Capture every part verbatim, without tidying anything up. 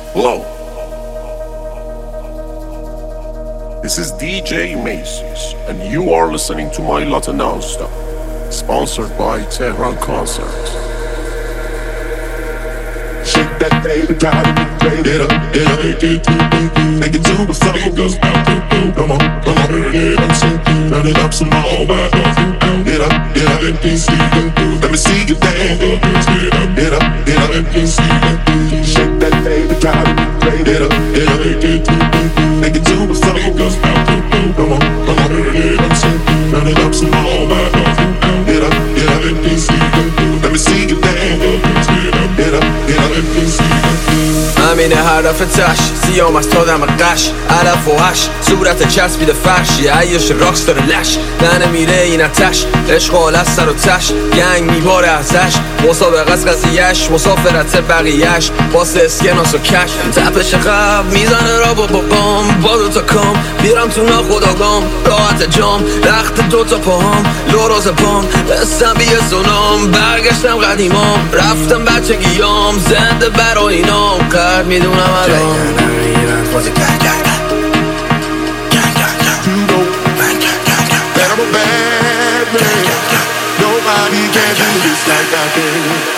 Hello. This is D J Macy's, and you are listening to my Latinausta, sponsored by Tehran Concerts. Shake that baby, drive it, baby, get up, get up, get it, make it to the floor. Come on, come on, get up, turn it up some more. Get up, get up, let me see you dance. Get up, get up, let me see you. Shake that baby, drive it, baby, get up, get up, make it to the floor. Come on, come on, get up, turn it up some more. Get up, get up, let me see you. Let me see you dance. Get up, get up, let me see you. همینه حرف تش سیام از تا دم قش علف و هش صورت چسبیده فرشی عیش راکس داره لش دهنه میره این اتش عشق حال از سر و تش گنگ میباره ازش مسابقه از قضیهش مسافرت بقیهش باس اسکناس و کش تپش قبل میزنه را با بابام با دوتا کام بیرم تو ناخداگام راحت جام رخت دوتا پاهام لوراز پام قسم بیه سونام برگشتم قدیمام رفتم بچگیام زنده برای اینام قرد میدونم الان That I'm a bad man. Nobody can do this like I can.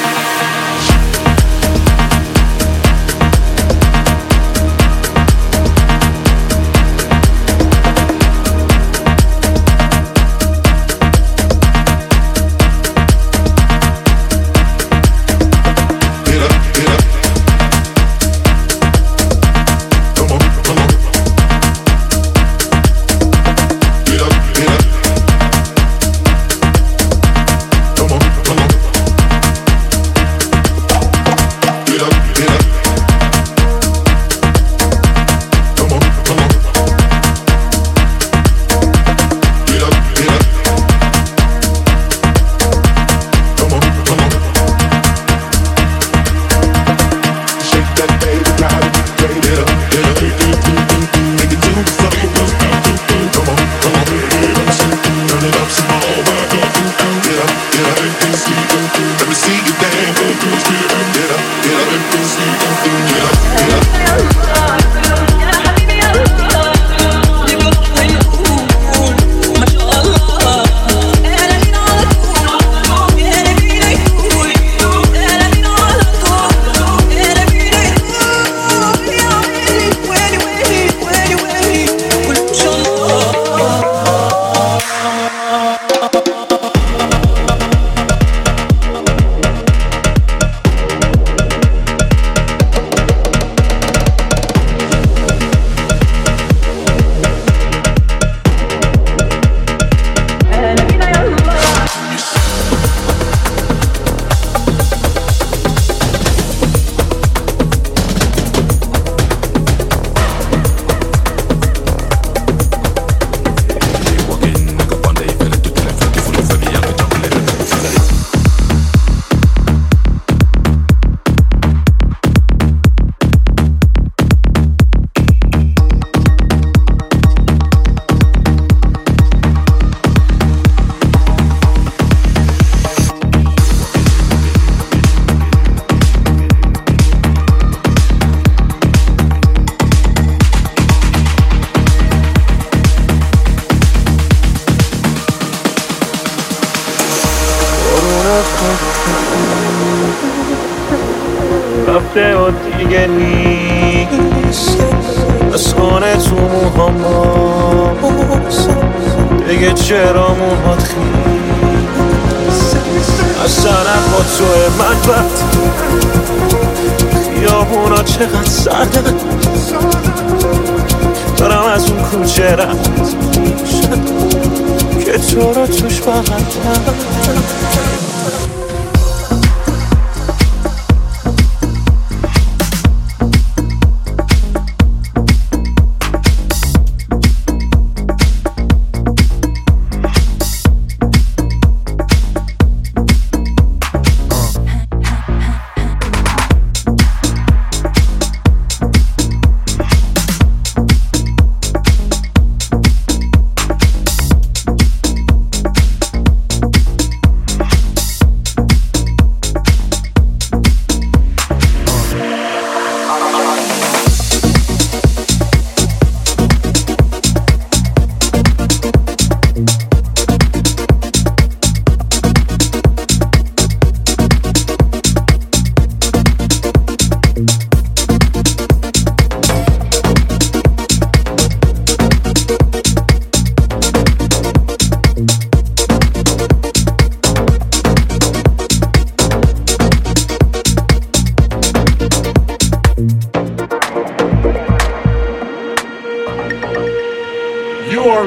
رفته و دیگه نیست از خانه تو موهام دیگه چرا موهات خیست از سرم با توه من بد خیابونا چقدر سرده دارم از اون کوچه رفت میشم که تو رو توش بغل کردم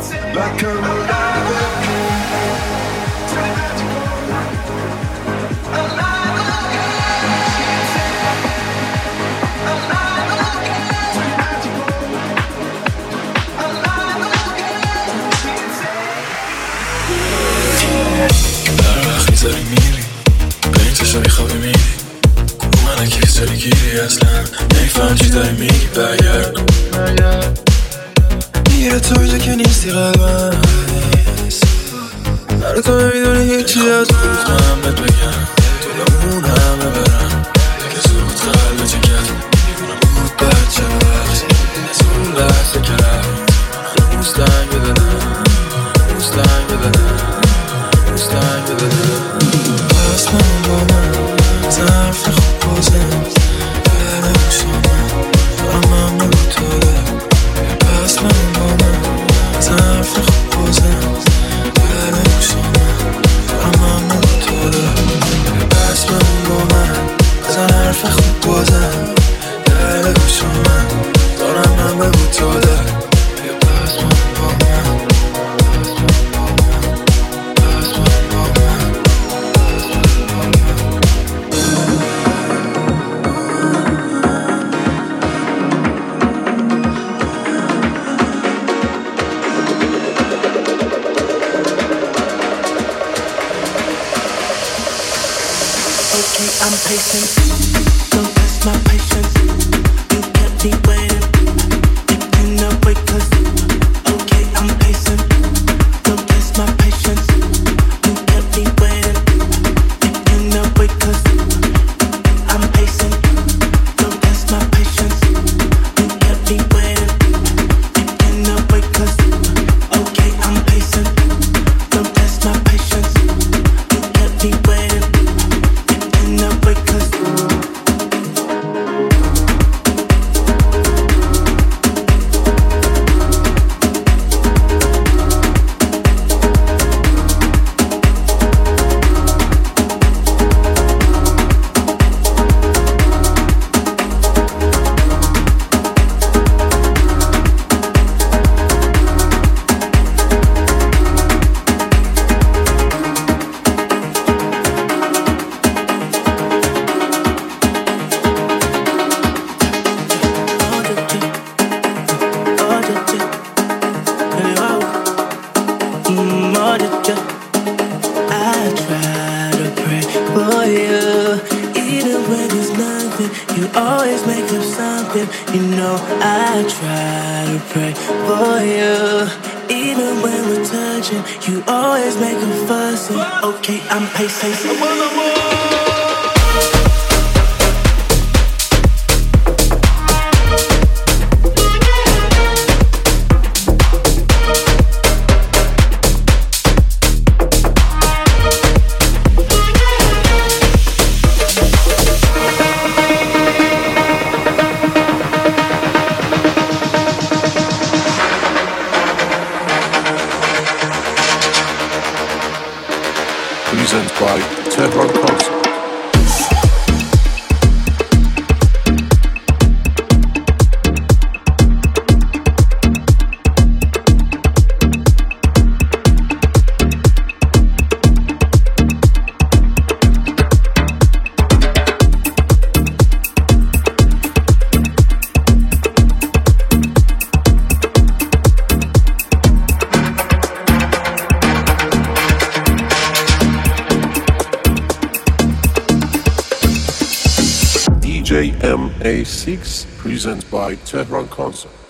like I'm alive again. داری میری به این چشایی خوابی میری من اکی سری گیری اصلا نیفهم چی داری میگی برگرد میره تو که نیستی قلبم برای تو نمیدونی هیچی از بود من بهت بگم طولمون همه برم که زود قلب چه کرد میدونم بود بچه وقت از اون لحظه کرد هنوز تنگ بدنم هنوز تنگ بدنم هنوز تنگ بدنم پس من با من ظرف خوب بازم بره بوشامم دارم من با تو دارم پس من با من ظرف خوب بازم بره بوشامم دارم من با تو دارم پس من با من ظرف خوب بازم بره بوشامم دارم من با تو دارم پس من با من I'm patient, don't test my patience. You kept me waiting, you cannot wait cause okay, I'm patient, don't test my patience. You kept me waiting, you cannot wait cause I'm patient, don't test my patience. You kept me waiting, you cannot wait cause okay, I'm patient, don't test my patience. You kept me waiting. You always make a fuss and okay, I'm patient. Presented by Tehran Concert. D J M A six, presented by Tehran Concert.